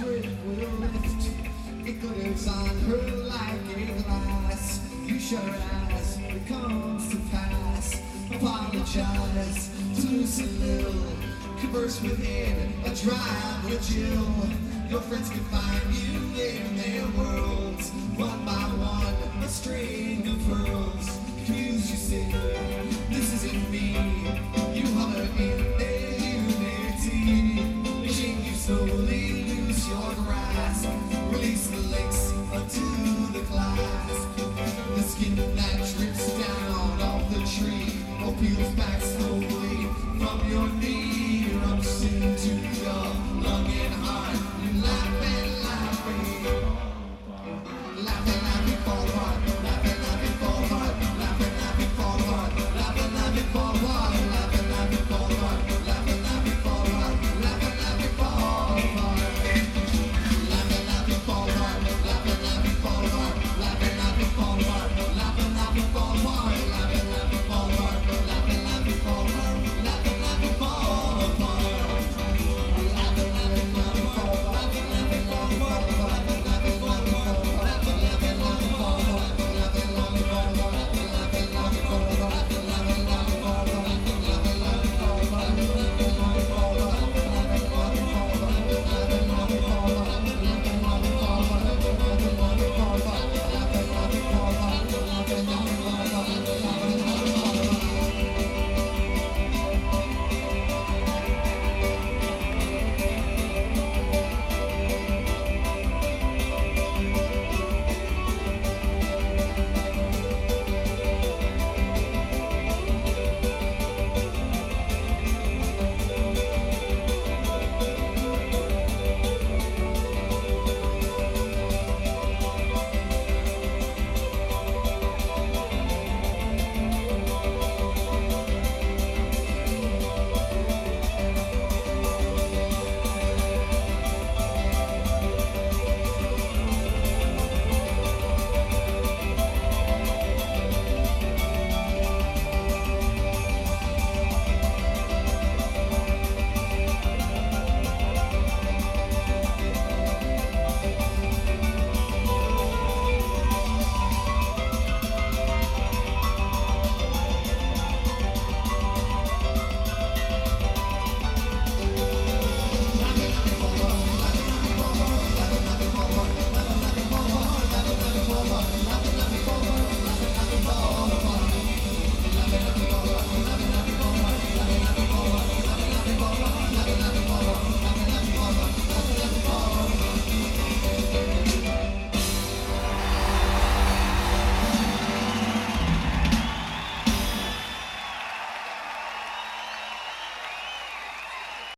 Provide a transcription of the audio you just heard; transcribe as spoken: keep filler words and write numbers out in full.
grip will lift. It glitters on her like a glass. You shut her eyes, it comes to pass. Apologize to Lucy Lill. Converse with him, a drive with Jill. Your friends can find you in their worlds. One by one, a string of pearls. Confused, you say, this isn't me.